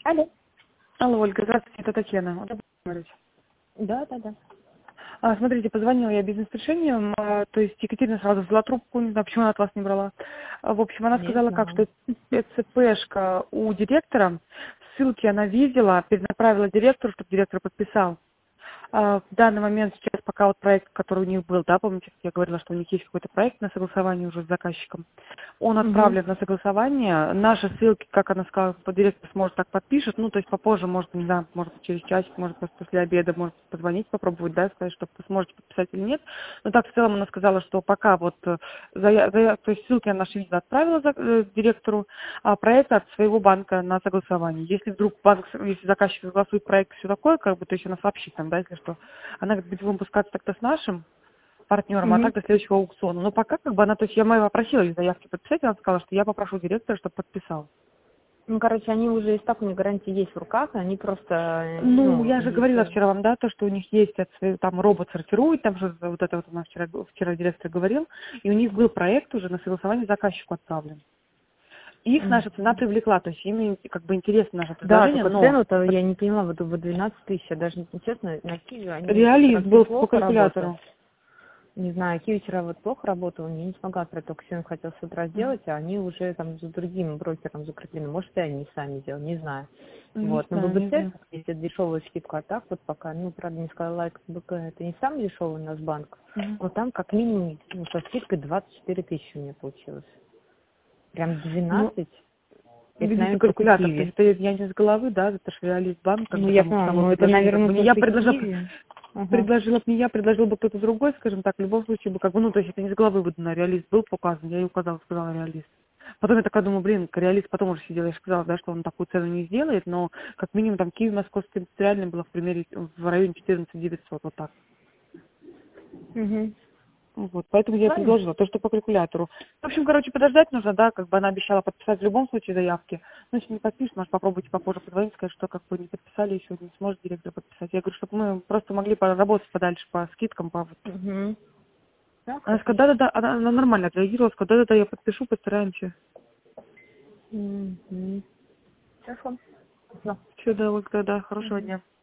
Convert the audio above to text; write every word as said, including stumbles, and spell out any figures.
Алло. Алло, Ольга, здравствуйте, это Татьяна. Удобно говорить? Да, да, да. А, смотрите, позвонила я бизнес-решением, а, то есть Екатерина сразу взяла трубку, не знаю, почему она от вас не брала. А, в общем, она Не сказала, как, знаю. что ЦПшка у директора, ссылки она видела, перенаправила директору, чтобы директор подписал. А, В данный момент сейчас пока вот проект, который у них был, да, помните, как я говорила, что у них есть какой-то проект на согласование уже с заказчиком, он Угу. отправлен на согласование, наши ссылки, как она сказала, по директор сможет так подпишет, ну, то есть попозже, может, не знаю, может через часик, может, просто после обеда, может позвонить, попробовать, да, сказать, что вы сможете подписать или нет. Но так в целом она сказала, что пока вот, э, зая- зая- то есть ссылки она наши видно отправила за- э, директору, а проект от своего банка на согласование. Если вдруг банк, с- если заказчик согласует проект, все такое, как бы, то есть она сообщит нам, да, если что, она как бы будет выпускаться так-то с нашим партнером, а Угу. так до следующего аукциона. Но пока как бы она, то есть я моя попросила из заявки подписать, она сказала, что я попрошу директора, чтобы подписал. Ну, короче, они уже из стаканной гарантии есть в руках, они просто, э, Ну, ну, я же говорила если... вчера вам, да, то, что у них есть от своего- там робот сортирует, там же вот это вот у нас вчера, вчера директор говорил, и у них был проект уже на согласование заказчику отправлен. Их М. наша цена привлекла, то есть им как бы интересно наше Да, предложение, только но цену-то я не поняла, вот, вот двенадцать тысяч, я даже, не честно, на Киеве они вчера реалист все был по плохо работали. калькулятору. Не знаю, Киев вчера вот плохо работал, я не смогла про только сегодня хотел с утра Мгм. сделать, а они уже там за другим брокером закреплены. Может, и они сами делали, не знаю. Не Вот. Но знаю, не ББЦ, знаю. если дешевая скидка, а так вот пока, ну, правда, не сказала, лайк БК, это не самый дешевый у нас банк, Мгм. но там как минимум ну, со скидкой двадцать четыре тысячи у меня получилось. Прям Ну, двенадцать, это, видите, наверное, только калькулятор, то Киви. есть это я не с головы, да, это же реалист банк, как Ну, бы я там поняла, само ну, это, предложение, как наверное, бы не я только предложила, Киви. Ага. предложила бы не я, предложил бы кто-то другой, скажем так, в любом случае бы как бы, ну, то есть это не с головы выдано, реалист был показан, я ей указала, сказала реалист. Потом я такая думаю, блин, реалист потом уже сидела, я же сказала, да, что он такую цену не сделает, но как минимум там Киев московский индустриальный было в примере в районе четырнадцать девятьсот, вот так. Угу. Вот, поэтому я и Ладно. предложила, то, что по калькулятору. В общем, короче, подождать нужно, да, как бы она обещала подписать в любом случае заявки. Ну, если не подпишешь, может, попробуйте попозже позвонить, сказать, что как бы не подписали еще, не сможет директор подписать. Я говорю, чтобы мы просто могли поработать подальше по скидкам, по вот. Угу. Да, Она хорошо. сказала, да-да-да, она, она нормально отреагировала, сказала, да-да-да, я подпишу, постараемся. Угу. Хорошо. Все. Все, да, вот, да, да, хорошего Угу. дня.